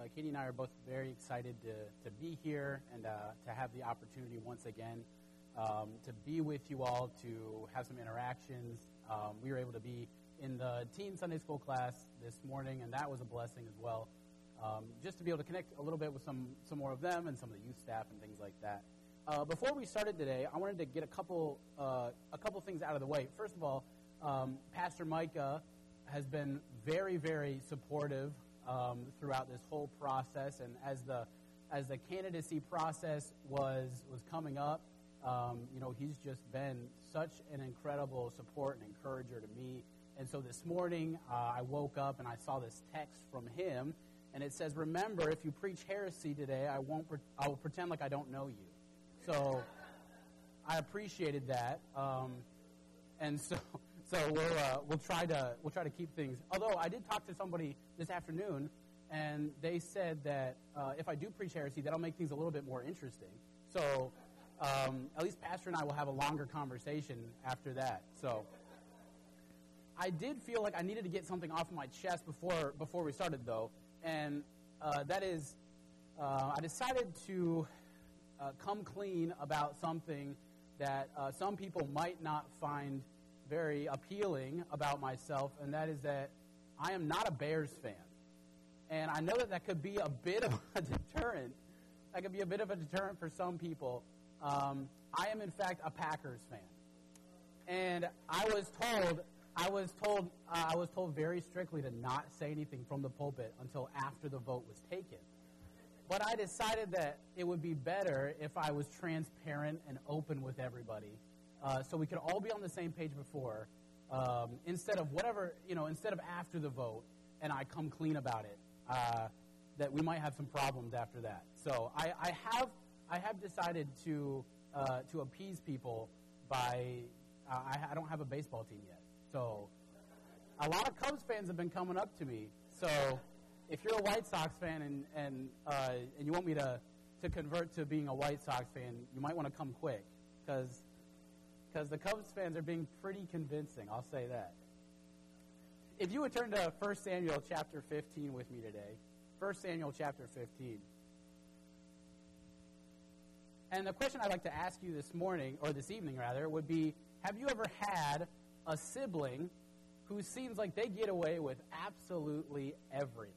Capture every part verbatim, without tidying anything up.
Katie and I are both very excited to, to be here and uh, to have the opportunity once again um, to be with you all, to have some interactions. Um, we were able to be in the teen Sunday school class this morning, and that was a blessing as well. Um, just to be able to connect a little bit with some, some more of them and some of the youth staff and things like that. Uh, before we started today, I wanted to get a couple uh, a couple things out of the way. First of all, um, Pastor Micah has been very, very supportive um, throughout this whole process, and as the as the candidacy process was was coming up, um, you know, he's just been such an incredible support and encourager to me. And so this morning, uh, I woke up and I saw this text from him, and it says, "Remember, if you preach heresy today, I won't. Pre- I will pretend like I don't know you." So I appreciated that, um, and so so we'll uh, we'll try to we'll try to keep things. Although I did talk to somebody this afternoon, and they said that uh, if I do preach heresy, that'll make things a little bit more interesting. So um, at least Pastor and I will have a longer conversation after that. So I did feel like I needed to get something off my chest before before we started, though, and uh, that is uh, I decided to. Uh, come clean about something that uh, some people might not find very appealing about myself, and that is that I am not a Bears fan. And I know that that could be a bit of a deterrent. That could be a bit of a deterrent for some people. Um, I am, in fact, a Packers fan. And I was told, I was told, uh, I was told very strictly to not say anything from the pulpit until after the vote was taken. But I decided that it would be better if I was transparent and open with everybody, uh, so we could all be on the same page before, um, instead of whatever, you know, instead of after the vote, and I come clean about it, uh, that we might have some problems after that. So I, I have I have decided to uh, to appease people by uh, I, I don't have a baseball team yet, so a lot of Cubs fans have been coming up to me, so. If you're a White Sox fan and and uh, and you want me to, to convert to being a White Sox fan, you might want to come quick, because because the Cubs fans are being pretty convincing. I'll say that. If you would turn to First Samuel chapter fifteen with me today, First Samuel chapter fifteen. And the question I'd like to ask you this morning, or this evening rather, would be: have you ever had a sibling who seems like they get away with absolutely everything?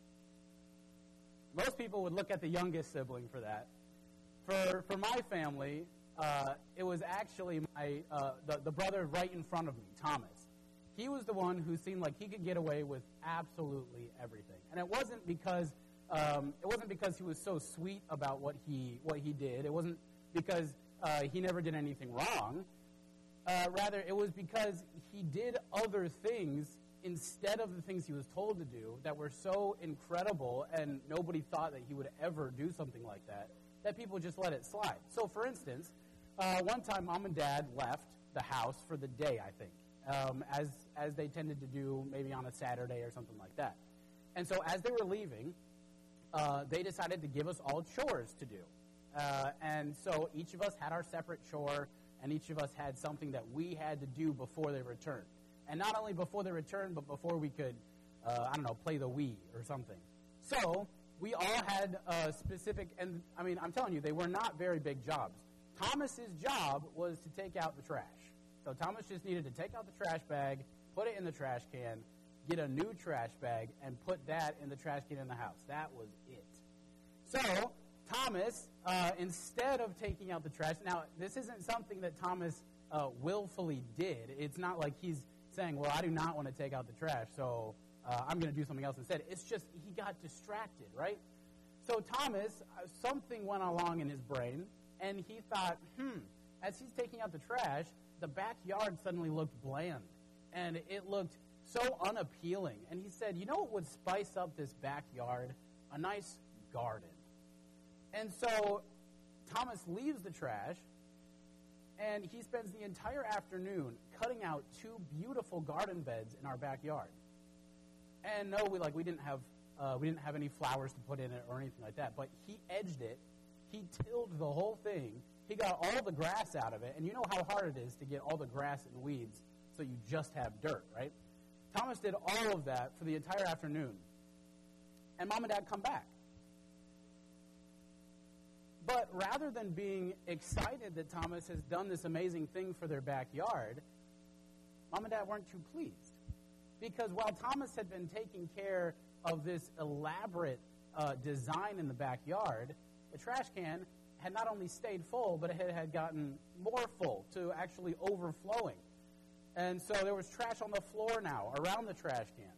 Most people would look at the youngest sibling for that. For for my family, uh, it was actually my uh, the, the brother right in front of me, Thomas. He was the one who seemed like he could get away with absolutely everything, and it wasn't because um, it wasn't because he was so sweet about what he what he did. It wasn't because uh, he never did anything wrong. Uh, rather, it was because he did other things instead of the things he was told to do that were so incredible, and nobody thought that he would ever do something like that, that people just let it slide. So, for instance, uh, one time Mom and Dad left the house for the day, I think, um, as, as they tended to do maybe on a Saturday or something like that. And so as they were leaving, uh, they decided to give us all chores to do. Uh, and so each of us had our separate chore, and each of us had something that we had to do before they returned. And not only before they returned, but before we could, uh, I don't know, play the Wii or something. So we all had a specific, and I mean, I'm telling you, they were not very big jobs. Thomas's job was to take out the trash. So Thomas just needed to take out the trash bag, put it in the trash can, get a new trash bag, and put that in the trash can in the house. That was it. So Thomas, uh, instead of taking out the trash, now this isn't something that Thomas uh, willfully did. It's not like he's saying, well, I do not want to take out the trash, so uh, I'm going to do something else instead. It's just he got distracted, right? So Thomas, uh, something went along in his brain, and he thought, hmm, as he's taking out the trash, the backyard suddenly looked bland, and it looked so unappealing. And he said, you know what would spice up this backyard? A nice garden. And so Thomas leaves the trash, and he spends the entire afternoon cutting out two beautiful garden beds in our backyard. And no, we like we didn't have uh, we didn't have any flowers to put in it or anything like that. But he edged it, he tilled the whole thing, he got all the grass out of it, and you know how hard it is to get all the grass and weeds so you just have dirt, right? Thomas did all of that for the entire afternoon. And Mom and Dad come back. But rather than being excited that Thomas has done this amazing thing for their backyard, Mom and Dad weren't too pleased. Because while Thomas had been taking care of this elaborate uh, design in the backyard, the trash can had not only stayed full, but it had, had gotten more full to actually overflowing. And so there was trash on the floor now around the trash can.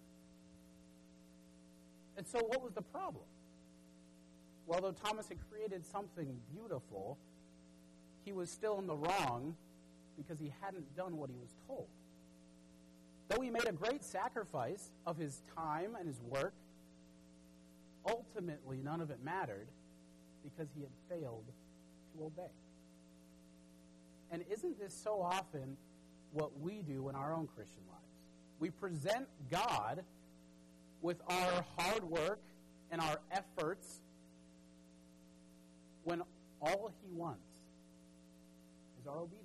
And so what was the problem? Well, though Thomas had created something beautiful, he was still in the wrong because he hadn't done what he was told. Though he made a great sacrifice of his time and his work, ultimately none of it mattered because he had failed to obey. And isn't this so often what we do in our own Christian lives? We present God with our hard work and our efforts when all he wants is our obedience.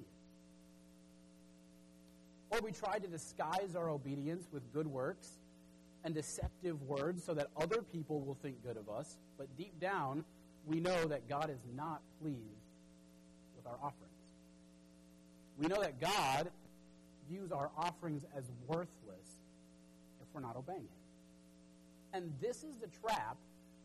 Or we try to disguise our obedience with good works and deceptive words so that other people will think good of us, but deep down, we know that God is not pleased with our offerings. We know that God views our offerings as worthless if we're not obeying him. And this is the trap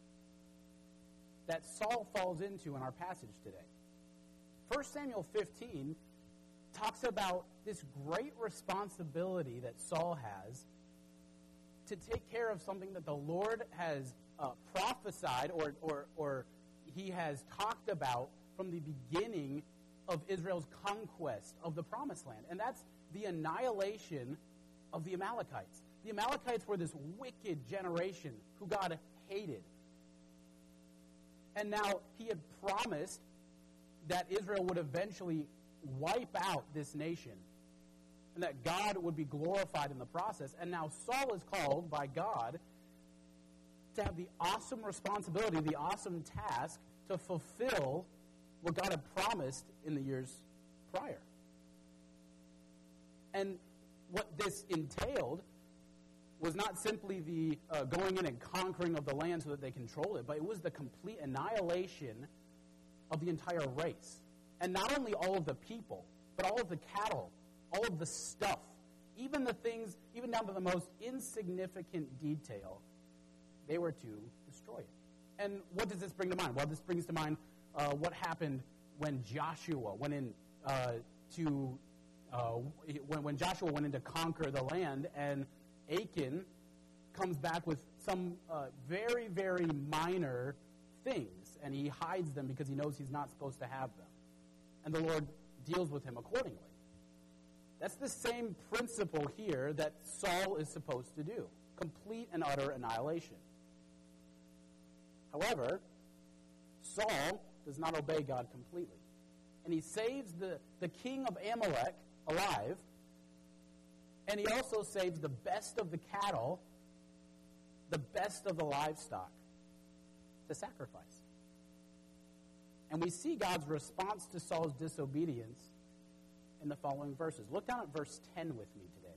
that Saul falls into in our passage today. First Samuel fifteen talks about this great responsibility that Saul has to take care of something that the Lord has uh, prophesied or, or, or he has talked about from the beginning of Israel's conquest of the Promised Land. And that's the annihilation of the Amalekites. The Amalekites were this wicked generation who God hated. And now he had promised that Israel would eventually wipe out this nation and that God would be glorified in the process. And now Saul is called by God to have the awesome responsibility, the awesome task to fulfill what God had promised in the years prior. And what this entailed was not simply the uh, going in and conquering of the land so that they controlled it, but it was the complete annihilation of the entire race. And not only all of the people, but all of the cattle, all of the stuff, even the things, even down to the most insignificant detail, they were to destroy it. And what does this bring to mind? Well, this brings to mind uh, what happened when Joshua went in uh, to, uh, when, when Joshua went in to conquer the land, and Achan comes back with some uh, very, very minor things, and he hides them because he knows he's not supposed to have them. And the Lord deals with him accordingly. That's the same principle here that Saul is supposed to do. Complete and utter annihilation. However, Saul does not obey God completely. And he saves the, the king of Amalek alive, and he also saves the best of the cattle, the best of the livestock, to sacrifice. And we see God's response to Saul's disobedience in the following verses. Look down at verse ten with me today.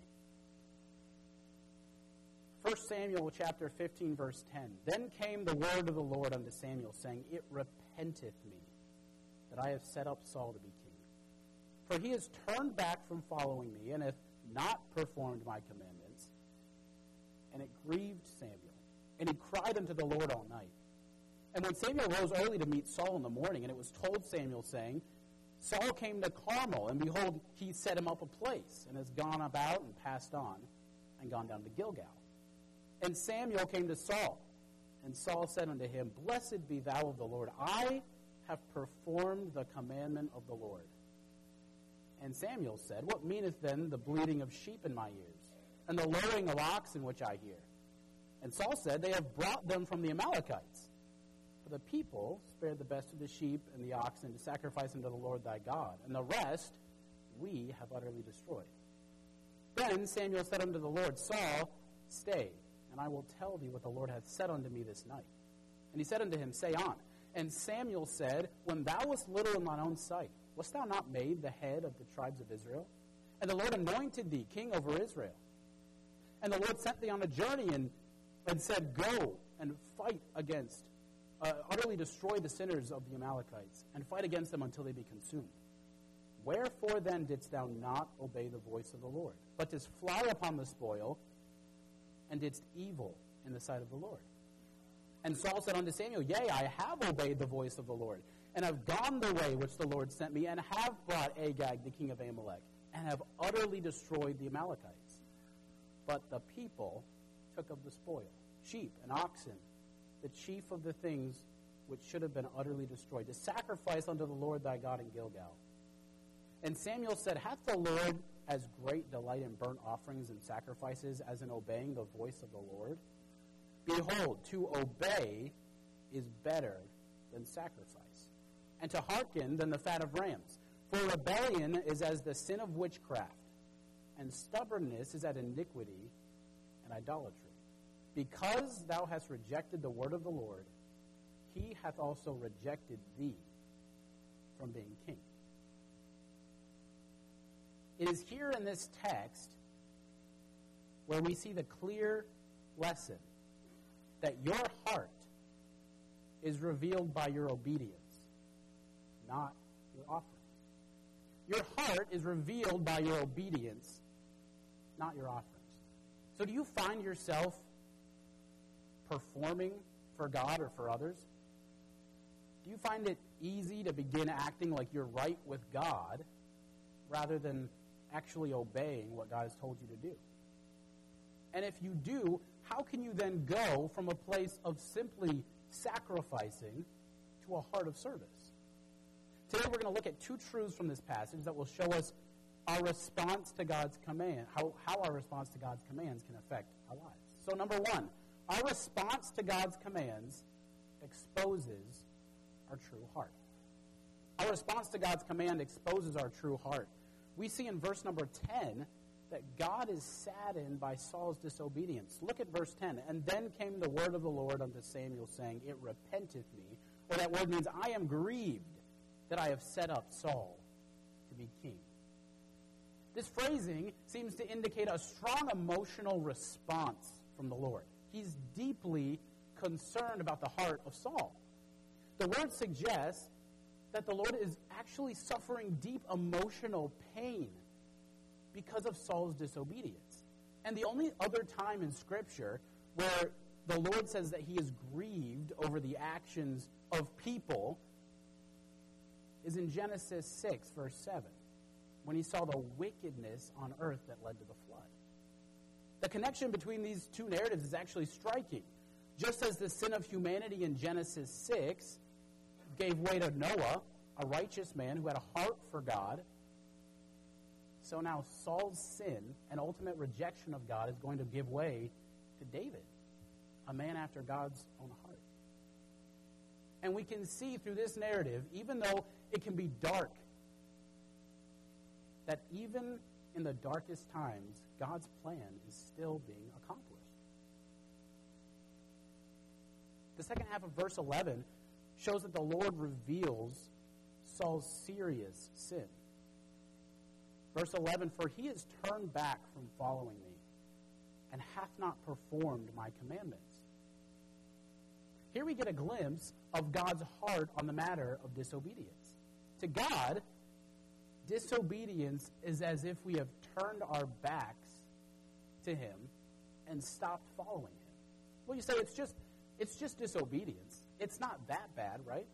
First Samuel chapter fifteen, verse ten. Then came the word of the Lord unto Samuel, saying, It repenteth me that I have set up Saul to be king. For he has turned back from following me, and hath not performed my commandments. And it grieved Samuel. And he cried unto the Lord all night. And when Samuel rose early to meet Saul in the morning, and it was told Samuel, saying, Saul came to Carmel, and behold, he set him up a place, and has gone about and passed on, and gone down to Gilgal. And Samuel came to Saul, and Saul said unto him, Blessed be thou of the Lord. I have performed the commandment of the Lord. And Samuel said, What meaneth then the bleating of sheep in my ears, and the lowing of oxen which I hear? And Saul said, They have brought them from the Amalekites. For the people spared the best of the sheep and the oxen to sacrifice unto the Lord thy God, and the rest we have utterly destroyed. Then Samuel said unto the Lord, Saul, stay, and I will tell thee what the Lord hath said unto me this night. And he said unto him, Say on. And Samuel said, When thou wast little in thine own sight, wast thou not made the head of the tribes of Israel? And the Lord anointed thee king over Israel. And the Lord sent thee on a journey and, and said, Go and fight against uh, utterly destroy the sinners of the Amalekites, and fight against them until they be consumed. Wherefore then didst thou not obey the voice of the Lord, but didst fly upon the spoil, and didst evil in the sight of the Lord? And Saul said unto Samuel, Yea, I have obeyed the voice of the Lord, and have gone the way which the Lord sent me, and have brought Agag, the king of Amalek, and have utterly destroyed the Amalekites. But the people took of the spoil, sheep and oxen, the chief of the things which should have been utterly destroyed, to sacrifice unto the Lord thy God in Gilgal. And Samuel said, Hath the Lord as great delight in burnt offerings and sacrifices as in obeying the voice of the Lord? Behold, to obey is better than sacrifice, and to hearken than the fat of rams. For rebellion is as the sin of witchcraft, and stubbornness is as iniquity and idolatry. Because thou hast rejected the word of the Lord, he hath also rejected thee from being king. It is here in this text where we see the clear lesson that your heart is revealed by your obedience, not your offerings. Your heart is revealed by your obedience, not your offerings. So do you find yourself performing for God or for others? Do you find it easy to begin acting like you're right with God rather than actually obeying what God has told you to do? And if you do, how can you then go from a place of simply sacrificing to a heart of service? Today we're going to look at two truths from this passage that will show us our response to God's command, how, how our response to God's commands can affect our lives. So number one, our response to God's commands exposes our true heart. Our response to God's command exposes our true heart. We see in verse number ten that God is saddened by Saul's disobedience. Look at verse ten. And then came the word of the Lord unto Samuel, saying, It repenteth me. Or that word means, I am grieved that I have set up Saul to be king. This phrasing seems to indicate a strong emotional response from the Lord. He's deeply concerned about the heart of Saul. The word suggests that the Lord is actually suffering deep emotional pain because of Saul's disobedience. And the only other time in Scripture where the Lord says that he is grieved over the actions of people is in Genesis six, verse seven, when he saw the wickedness on earth that led to the flood. The connection between these two narratives is actually striking. Just as the sin of humanity in Genesis six gave way to Noah, a righteous man who had a heart for God, so now Saul's sin and ultimate rejection of God is going to give way to David, a man after God's own heart. And we can see through this narrative, even though it can be dark, that even in the darkest times, God's plan is still being accomplished. The second half of verse eleven shows that the Lord reveals Saul's serious sin. Verse eleven, For he has turned back from following me, and hath not performed my commandments. Here we get a glimpse of God's heart on the matter of disobedience. To God, disobedience is as if we have turned our backs to him and stopped following him. Well, you say it's just it's just disobedience. It's not that bad, right?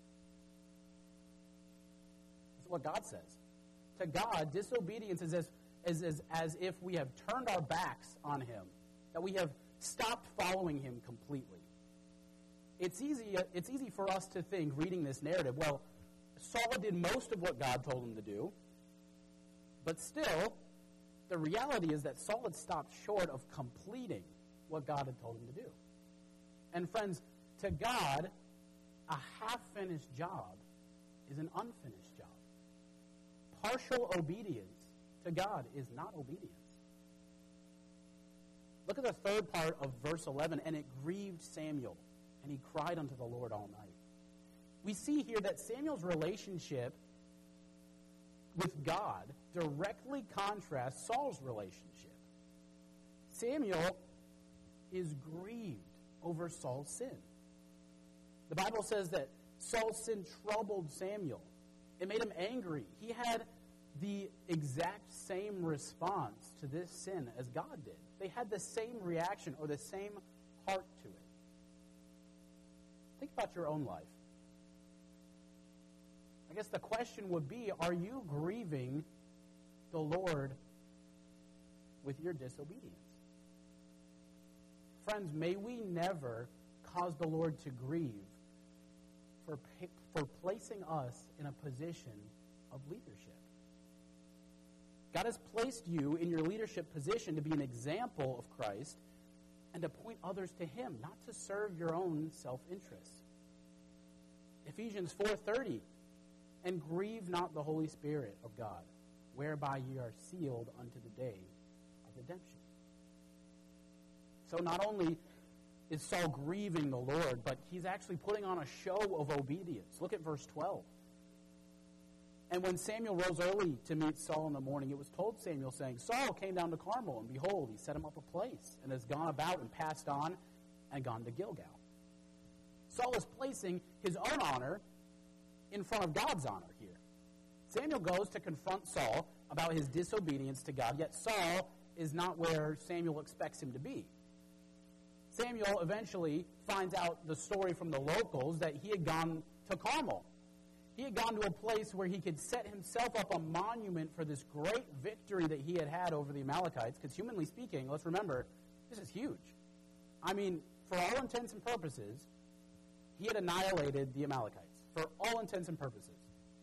That's what God says. To God, disobedience is as, is, is as if we have turned our backs on him, that we have stopped following him completely. It's easy, it's easy for us to think, reading this narrative, well, Saul did most of what God told him to do, but still, the reality is that Saul had stopped short of completing what God had told him to do. And friends, to God, a half-finished job is an unfinished job. Partial obedience to God is not obedience. Look at the third part of verse eleven. And it grieved Samuel, and he cried unto the Lord all night. We see here that Samuel's relationship with God directly contrasts Saul's relationship. Samuel is grieved over Saul's sin. The Bible says that Saul's sin troubled Samuel. It made him angry. He had the exact same response to this sin as God did. They had the same reaction or the same heart to it. Think about your own life. I guess the question would be, are you grieving the Lord with your disobedience? Friends, may we never cause the Lord to grieve for, for placing us in a position of leadership. God has placed you in your leadership position to be an example of Christ and to point others to Him, not to serve your own self-interest. Ephesians four thirty, and grieve not the Holy Spirit of God, whereby ye are sealed unto the day of redemption. So not only is Saul grieving the Lord, but he's actually putting on a show of obedience. Look at verse twelve. And when Samuel rose early to meet Saul in the morning, it was told Samuel, saying, Saul came down to Carmel, and behold, he set him up a place, and has gone about and passed on, and gone to Gilgal. Saul is placing his own honor in front of God's honor here. Samuel goes to confront Saul about his disobedience to God, yet Saul is not where Samuel expects him to be. Samuel eventually finds out the story from the locals that he had gone to Carmel. He had gone to a place where he could set himself up a monument for this great victory that he had had over the Amalekites, because humanly speaking, let's remember, this is huge. I mean, for all intents and purposes, he had annihilated the Amalekites, for all intents and purposes.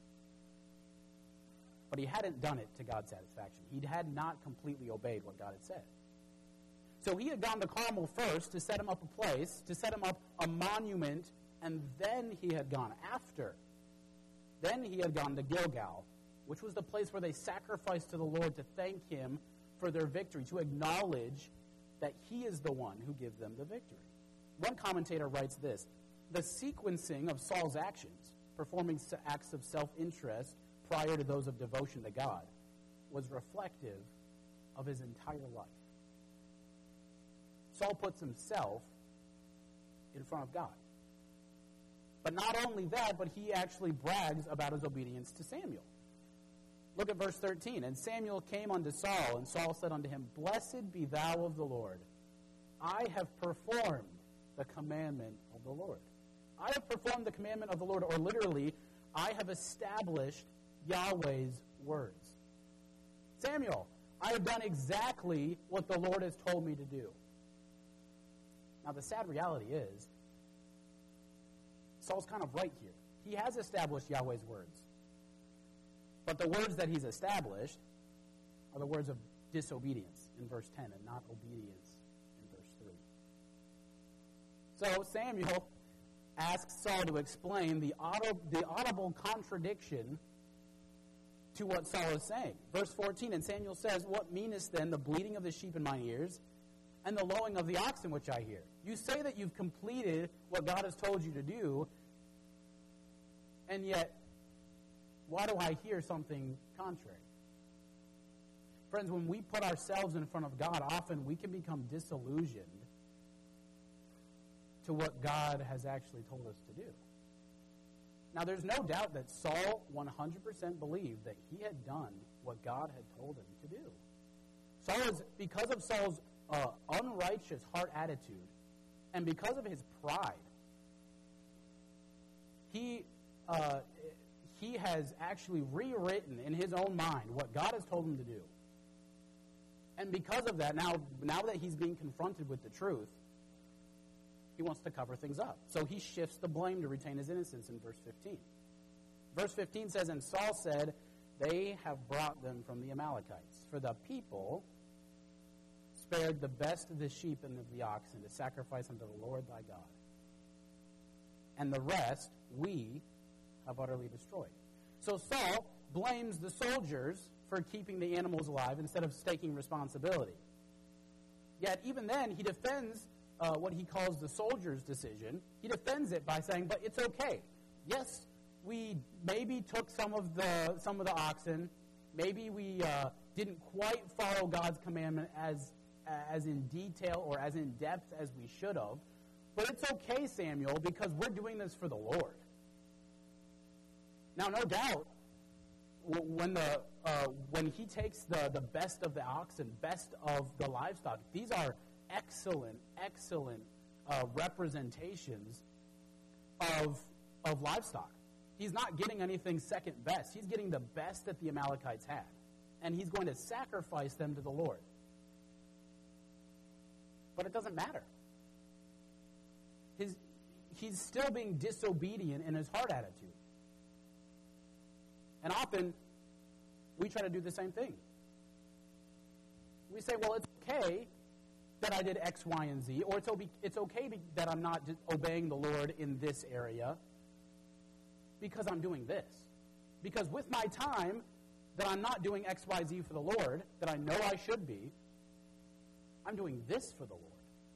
But he hadn't done it to God's satisfaction. He had not completely obeyed what God had said. So he had gone to Carmel first to set him up a place, to set him up a monument, and then he had gone after. Then he had gone to Gilgal, which was the place where they sacrificed to the Lord to thank Him for their victory, to acknowledge that He is the one who gives them the victory. One commentator writes this: the sequencing of Saul's actions, performing acts of self-interest prior to those of devotion to God, was reflective of his entire life. Saul puts himself in front of God. But not only that, but he actually brags about his obedience to Samuel. Look at verse thirteen. And Samuel came unto Saul, and Saul said unto him, Blessed be thou of the Lord. I have performed the commandment of the Lord. I have performed the commandment of the Lord, or literally, I have established Yahweh's words. Samuel, I have done exactly what the Lord has told me to do. Now, the sad reality is, Saul's kind of right here. He has established Yahweh's words. But the words that he's established are the words of disobedience in verse ten and not obedience in verse three. So Samuel asks Saul to explain the, auto, the audible contradiction to what Saul is saying. Verse fourteen, and Samuel says, What meanest then the bleating of the sheep in mine ears and the lowing of the oxen which I hear? You say that you've completed what God has told you to do, and yet, why do I hear something contrary? Friends, when we put ourselves in front of God, often we can become disillusioned to what God has actually told us to do. Now, there's no doubt that Saul one hundred percent believed that he had done what God had told him to do. Saul is, because of Saul's uh, unrighteous heart attitude, and because of his pride, he uh, he has actually rewritten in his own mind what God has told him to do. And because of that, now, now that he's being confronted with the truth, he wants to cover things up. So he shifts the blame to retain his innocence in verse fifteen. Verse fifteen says, And Saul said, They have brought them from the Amalekites, for the people spared the best of the sheep and of the oxen to sacrifice unto the Lord thy God. And the rest we have utterly destroyed. So Saul blames the soldiers for keeping the animals alive instead of taking responsibility. Yet even then, he defends uh, what he calls the soldiers' decision. He defends it by saying, but it's okay. Yes, we maybe took some of the some of the oxen. Maybe we uh, didn't quite follow God's commandment as as in detail or as in depth as we should have. but it's okay, Samuel, because we're doing this for the Lord. Now, no doubt, when the uh, when he takes the, the best of the oxen, best of the livestock, these are excellent, excellent uh, representations of, of livestock. He's not getting anything second best. He's getting the best that the Amalekites had. And he's going to sacrifice them to the Lord. But it doesn't matter. His, he's still being disobedient in his heart attitude. And often, we try to do the same thing. We say, well, it's okay that I did X, Y, and Z, or it's, ob- it's okay be- that I'm not just obeying the Lord in this area because I'm doing this. Because with my time that I'm not doing X, Y, Z for the Lord, that I know I should be, I'm doing this for the Lord.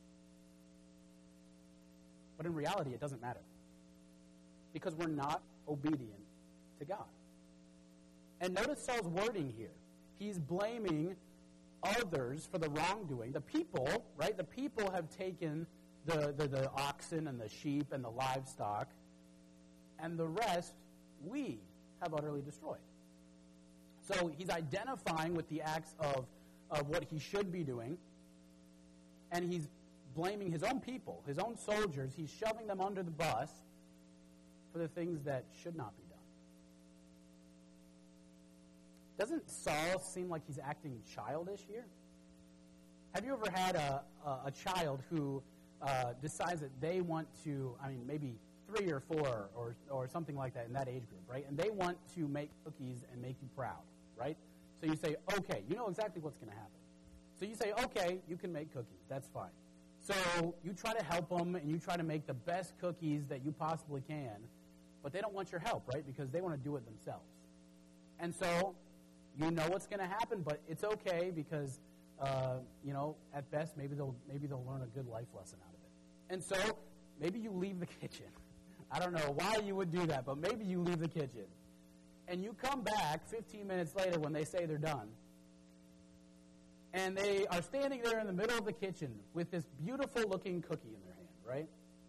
But in reality, it doesn't matter. Because we're not obedient to God. And notice Saul's wording here. He's blaming others for the wrongdoing. The people, right? The people have taken the, the, the oxen and the sheep and the livestock, and the rest we have utterly destroyed. So he's identifying with the acts of, of what he should be doing, and he's blaming his own people, his own soldiers. He's shoving them under the bus for the things that should not be done. Doesn't Saul seem like he's acting childish here? Have you ever had a, a, a child who uh, decides that they want to, I mean, maybe three or four or, or something like that in that age group, right? And they want to make cookies and make you proud, right? So you say, okay, you know exactly what's going to happen. So you say, okay, you can make cookies. That's fine. So you try to help them, and you try to make the best cookies that you possibly can, but they don't want your help, right? Because they want to do it themselves. And so you know what's going to happen, but it's okay because, uh, you know, at best, maybe they'll maybe they'll learn a good life lesson out of it. And so maybe you leave the kitchen. I don't know why you would do that, but maybe you leave the kitchen. And you come back fifteen minutes later when they say they're done, and they are standing there in the middle of the kitchen with this beautiful-looking cookie in their hand, right?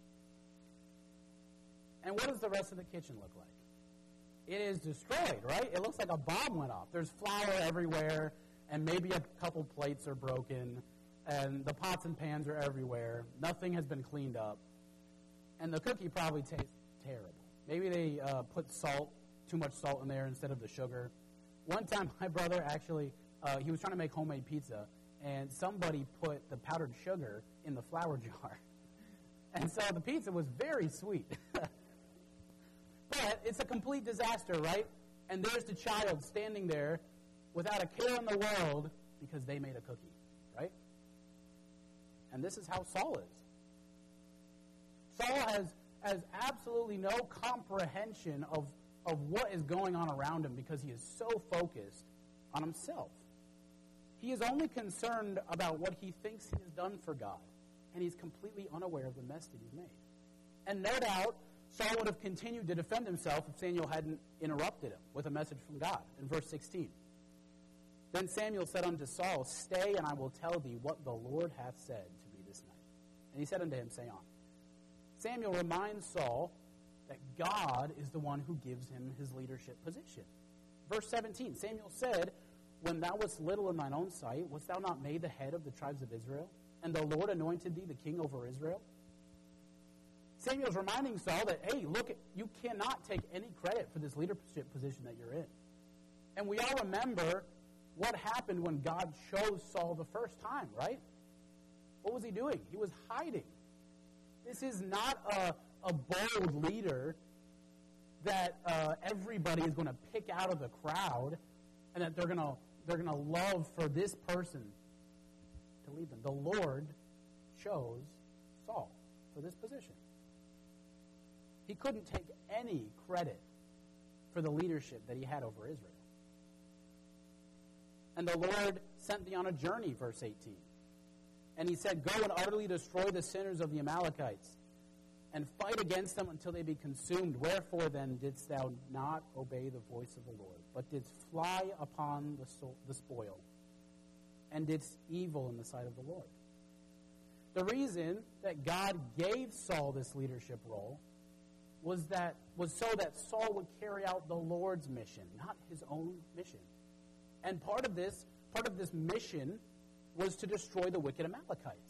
And what does the rest of the kitchen look like? It is destroyed, right? It looks like a bomb went off. There's flour everywhere, and maybe a couple plates are broken, and the pots and pans are everywhere. Nothing has been cleaned up. And the cookie probably tastes terrible. Maybe they uh, put salt, too much salt in there instead of the sugar. One time, my brother actually, uh, he was trying to make homemade pizza, and somebody put the powdered sugar in the flour jar. And so the pizza was very sweet. But it's a complete disaster, right? And there's the child standing there without a care in the world because they made a cookie, right? And this is how Saul is. Saul has, has absolutely no comprehension of, of what is going on around him because he is so focused on himself. He is only concerned about what he thinks he has done for God, and he's completely unaware of the mess that he's made. And no doubt, Saul would have continued to defend himself if Samuel hadn't interrupted him with a message from God. In verse sixteen, then Samuel said unto Saul, stay, and I will tell thee what the Lord hath said to me this night. And he said unto him, say on. Samuel reminds Saul that God is the one who gives him his leadership position. Verse seventeen, Samuel said, when thou wast little in thine own sight, wast thou not made the head of the tribes of Israel? And the Lord anointed thee the king over Israel? Samuel's reminding Saul that, hey, look, you cannot take any credit for this leadership position that you're in. And we all remember what happened when God chose Saul the first time, right? What was he doing? He was hiding. This is not a, a bold leader that uh, everybody is going to pick out of the crowd and that they're going to they're going to love for this person to lead them. The Lord chose Saul for this position. He couldn't take any credit for the leadership that he had over Israel. And the Lord sent thee on a journey, verse eighteen. And he said, go and utterly destroy the sinners of the Amalekites, and fight against them until they be consumed. Wherefore then didst thou not obey the voice of the Lord, but didst fly upon the, so- the spoil, and didst evil in the sight of the Lord? The reason that God gave Saul this leadership role was that was so that Saul would carry out the Lord's mission, not his own mission. And part of this, part of this mission was to destroy the wicked Amalekites.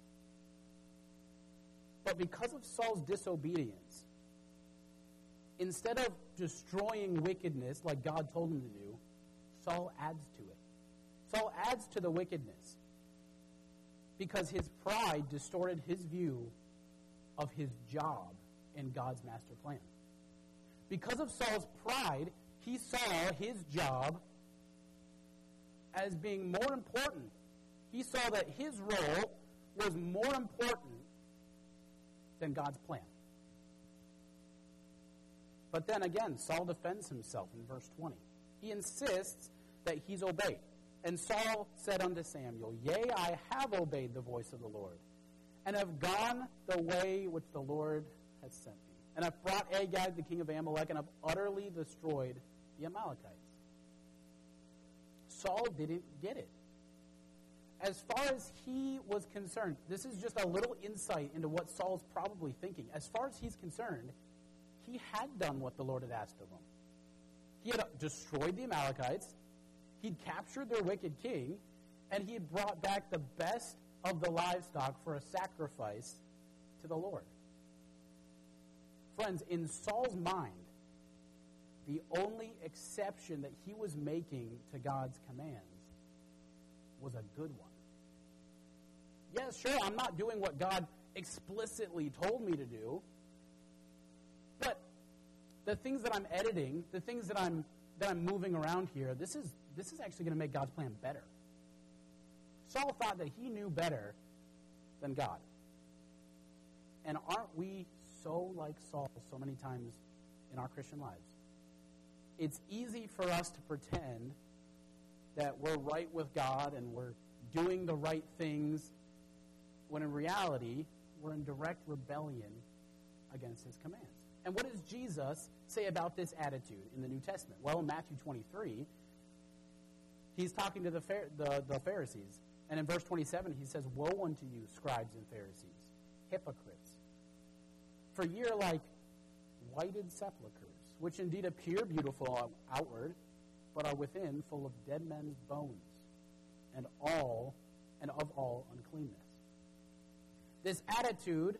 But because of Saul's disobedience, instead of destroying wickedness like God told him to do, Saul adds to it. Saul adds to the wickedness because his pride distorted his view of his job in God's master plan. Because of Saul's pride, he saw his job as being more important. He saw that his role was more important than God's plan. But then again, Saul defends himself in verse twenty. He insists that he's obeyed. And Saul said unto Samuel, Yea, I have obeyed the voice of the Lord, and have gone the way which the Lord has sent me. And I've brought Agag, the king of Amalek, and have utterly destroyed the Amalekites. Saul didn't get it. As far as he was concerned, this is just a little insight into what Saul's probably thinking. As far as he's concerned, he had done what the Lord had asked of him. He had destroyed the Amalekites, he'd captured their wicked king, and he had brought back the best of the livestock for a sacrifice to the Lord. Friends, in Saul's mind, the only exception that he was making to God's commands was a good one. Yes, sure, I'm not doing what God explicitly told me to do, but the things that I'm editing, the things that I'm that I'm moving around here, this is this is actually going to make God's plan better. Saul thought that he knew better than God. And aren't we so like Saul so many times in our Christian lives? It's easy for us to pretend that we're right with God and we're doing the right things, when in reality, we're in direct rebellion against his commands. And what does Jesus say about this attitude in the New Testament? Well, in Matthew twenty-three, he's talking to the, the, the Pharisees. And in verse twenty-seven, he says, Woe unto you, scribes and Pharisees, hypocrites! For ye are like whited sepulchres, which indeed appear beautiful outward, but are within full of dead men's bones, and all and of all uncleanness. This attitude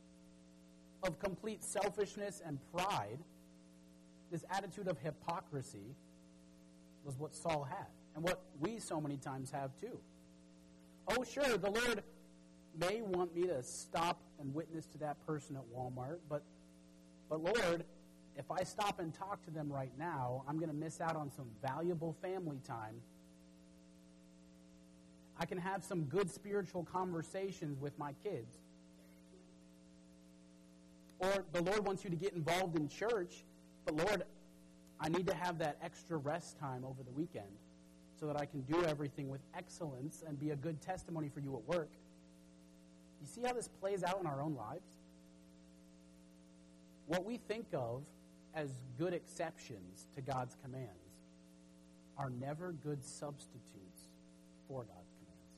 of complete selfishness and pride, this attitude of hypocrisy, was what Saul had, and what we so many times have too. Oh, sure, the Lord may want me to stop and witness to that person at Walmart, but, but Lord, if I stop and talk to them right now, I'm going to miss out on some valuable family time. I can have some good spiritual conversations with my kids. Or the Lord wants you to get involved in church, but Lord, I need to have that extra rest time over the weekend so that I can do everything with excellence and be a good testimony for you at work. You see how this plays out in our own lives? What we think of as good exceptions to God's commands are never good substitutes for God's commands.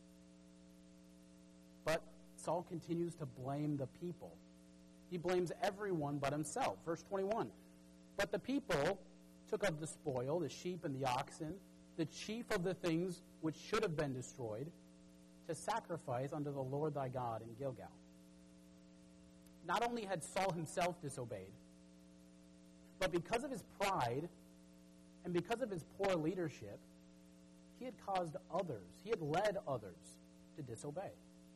But Saul continues to blame the people. He blames everyone but himself. Verse twenty-one, But the people took of the spoil, the sheep and the oxen, the chief of the things which should have been destroyed, to sacrifice unto the Lord thy God in Gilgal. Not only had Saul himself disobeyed, but because of his pride and because of his poor leadership, he had caused others, he had led others to disobey.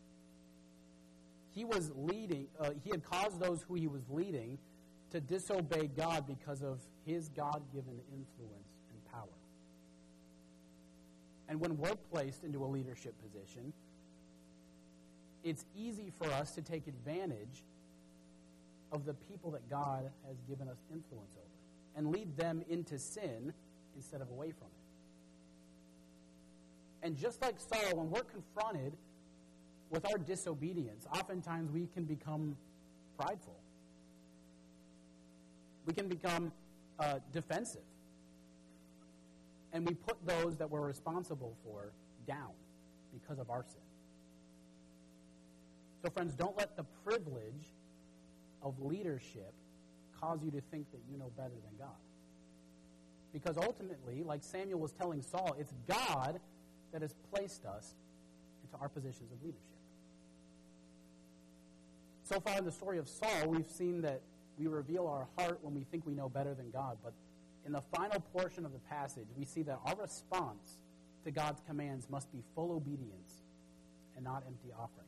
He was leading, uh, he had caused those who he was leading to disobey God because of his God-given influence and power. And when we're placed into a leadership position, it's easy for us to take advantage of the people that God has given us influence over and lead them into sin instead of away from it. And just like Saul, when we're confronted with our disobedience, oftentimes we can become prideful. We can become uh, defensive. And we put those that we're responsible for down because of our sin. So friends, don't let the privilege of leadership cause you to think that you know better than God. Because ultimately, like Samuel was telling Saul, it's God that has placed us into our positions of leadership. So far in the story of Saul, we've seen that we reveal our heart when we think we know better than God. But in the final portion of the passage, we see that our response to God's commands must be full obedience and not empty offerings.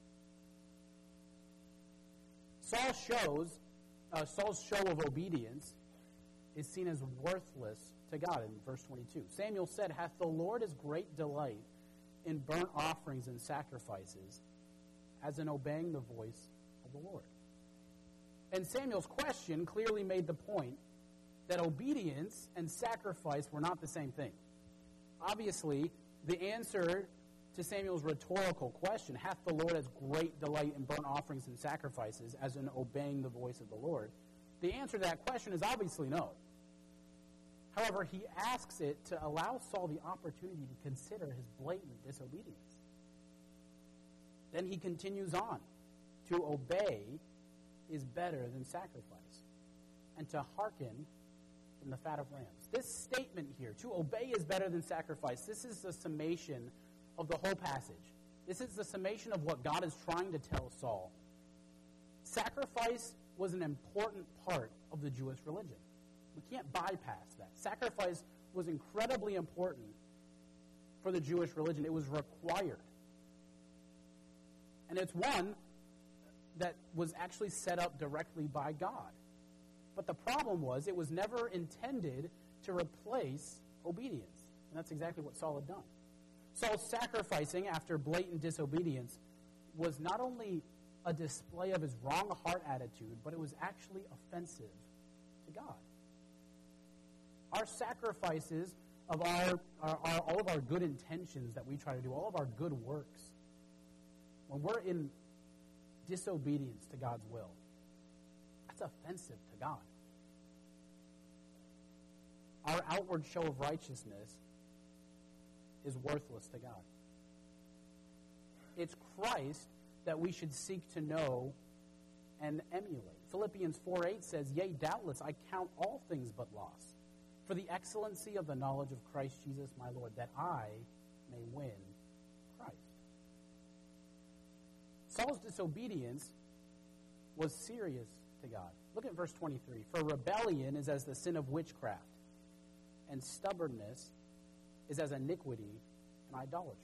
Saul shows, uh, Saul's show of obedience is seen as worthless to God in verse twenty-two. Samuel said, "Hath the Lord his great delight in burnt offerings and sacrifices, as in obeying the voice of the Lord?" And Samuel's question clearly made the point that obedience and sacrifice were not the same thing. Obviously, the answer to Samuel's rhetorical question, hath the Lord as great delight in burnt offerings and sacrifices as in obeying the voice of the Lord? The answer to that question is obviously no. However, he asks it to allow Saul the opportunity to consider his blatant disobedience. Then he continues on. To obey is better than sacrifice, and to hearken from the fat of rams. This statement here, to obey is better than sacrifice, this is the summation of the whole passage. This is the summation of what God is trying to tell Saul. Sacrifice was an important part of the Jewish religion. We can't bypass that. Sacrifice was incredibly important for the Jewish religion. It was required. And it's one that was actually set up directly by God. But the problem was it was never intended to replace obedience. And that's exactly what Saul had done. Saul's sacrificing after blatant disobedience was not only a display of his wrong heart attitude, but it was actually offensive to God. Our sacrifices of our, our, our all of our good intentions that we try to do, all of our good works, when we're in disobedience to God's will, that's offensive to God. Our outward show of righteousness is worthless to God. It's Christ that we should seek to know and emulate. Philippians four eight says, "Yea, doubtless I count all things but loss, for the excellency of the knowledge of Christ Jesus my Lord, that I may win Christ." Saul's disobedience was serious to God. Look at verse twenty-three. "For rebellion is as the sin of witchcraft, and stubbornness is as iniquity and idolatry."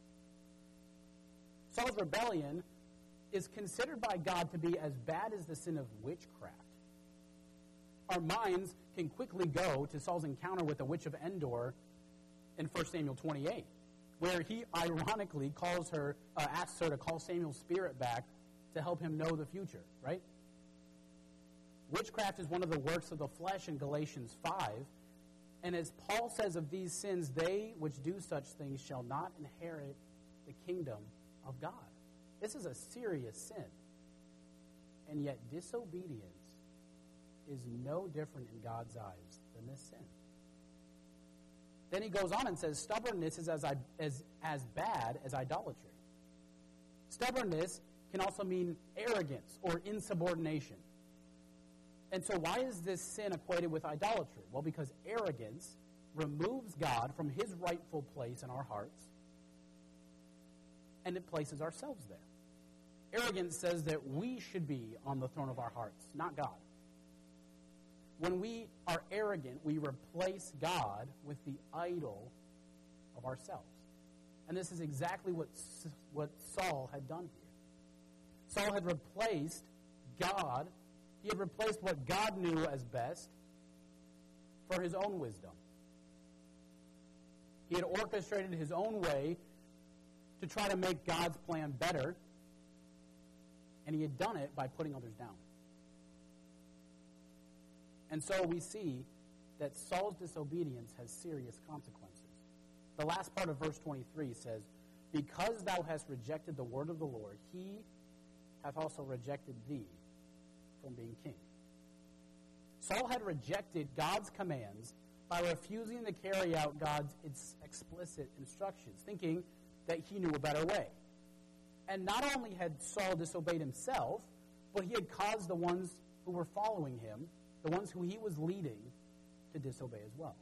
Saul's rebellion is considered by God to be as bad as the sin of witchcraft. Our minds can quickly go to Saul's encounter with the witch of Endor in First Samuel twenty-eight, where he ironically calls her, uh, asks her to call Samuel's spirit back to help him know the future, right? Witchcraft is one of the works of the flesh in Galatians five. And as Paul says of these sins, they which do such things shall not inherit the kingdom of God. This is a serious sin. And yet disobedience is no different in God's eyes than this sin. Then he goes on and says, stubbornness is as, as, as bad as idolatry. Stubbornness can also mean arrogance or insubordination. And so why is this sin equated with idolatry? Well, because arrogance removes God from his rightful place in our hearts, and it places ourselves there. Arrogance says that we should be on the throne of our hearts, not God. When we are arrogant, we replace God with the idol of ourselves. And this is exactly what, what Saul had done here. Saul had replaced God. He had replaced what God knew as best for his own wisdom. He had orchestrated his own way to try to make God's plan better, and he had done it by putting others down. And so we see that Saul's disobedience has serious consequences. The last part of verse twenty-three says, "Because thou hast rejected the word of the Lord, he hath also rejected thee from being king." Saul had rejected God's commands by refusing to carry out God's explicit instructions, thinking that he knew a better way. And not only had Saul disobeyed himself, but he had caused the ones who were following him, the ones who he was leading, to disobey as well.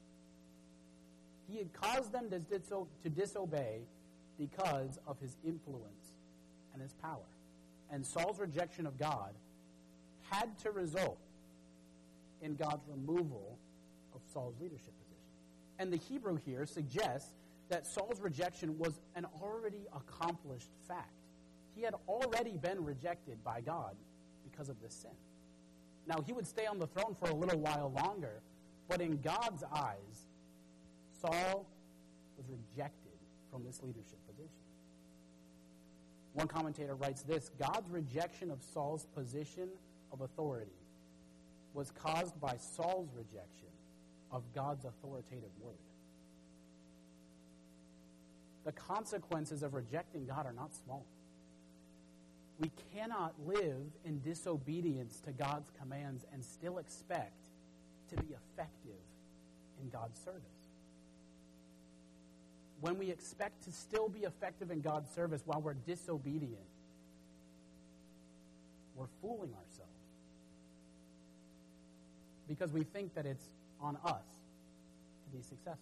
He had caused them to, diso- to disobey because of his influence and his power. And Saul's rejection of God had to result in God's removal of Saul's leadership position. And the Hebrew here suggests that Saul's rejection was an already accomplished fact. He had already been rejected by God because of this sin. Now, he would stay on the throne for a little while longer, but in God's eyes, Saul was rejected from this leadership position. One commentator writes this: God's rejection of Saul's position of authority was caused by Saul's rejection of God's authoritative word. The consequences of rejecting God are not small. We cannot live in disobedience to God's commands and still expect to be effective in God's service. When we expect to still be effective in God's service while we're disobedient, we're fooling ourselves. Because we think that it's on us to be successful.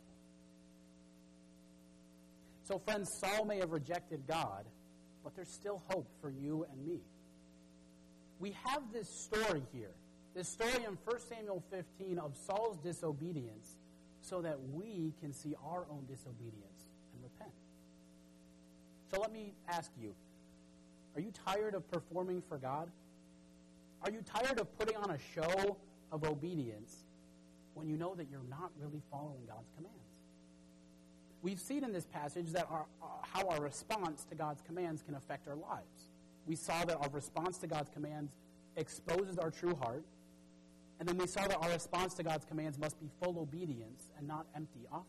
So, friends, Saul may have rejected God, but there's still hope for you and me. We have this story here, this story in First Samuel fifteen of Saul's disobedience, so that we can see our own disobedience and repent. So let me ask you, are you tired of performing for God? Are you tired of putting on a show of obedience when you know that you're not really following God's commands? We've seen in this passage that our, uh, how our response to God's commands can affect our lives. We saw that our response to God's commands exposes our true heart, and then we saw that our response to God's commands must be full obedience and not empty offerings.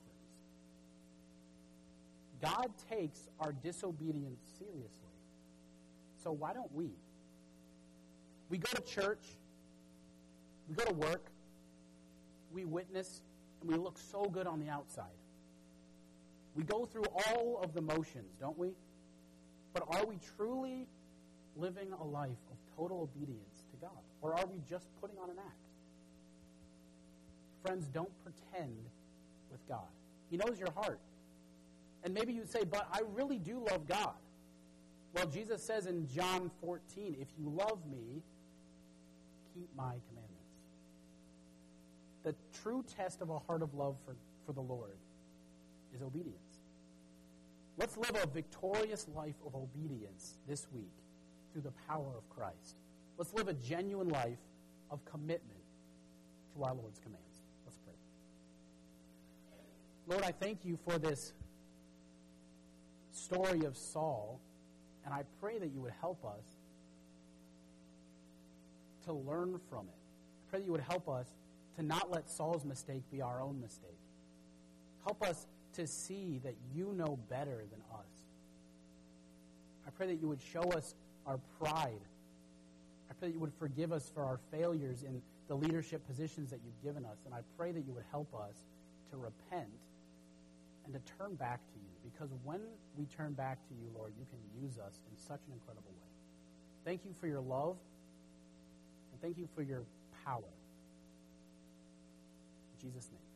God takes our disobedience seriously. So why don't we? We go to church, we go to work, we witness, and we look so good on the outside. We go through all of the motions, don't we? But are we truly living a life of total obedience to God? Or are we just putting on an act? Friends, don't pretend with God. He knows your heart. And maybe you say, but I really do love God. Well, Jesus says in John fourteen, if you love me, keep my commandments. The true test of a heart of love for, for the Lord is obedience. Let's live a victorious life of obedience this week through the power of Christ. Let's live a genuine life of commitment to our Lord's commands. Let's pray. Lord, I thank you for this story of Saul, and I pray that you would help us to learn from it. I pray that you would help us to not let Saul's mistake be our own mistake. Help us to see that you know better than us. I pray that you would show us our pride. I pray that you would forgive us for our failures in the leadership positions that you've given us. And I pray that you would help us to repent and to turn back to you. Because when we turn back to you, Lord, you can use us in such an incredible way. Thank you for your love. And thank you for your power. In Jesus' name.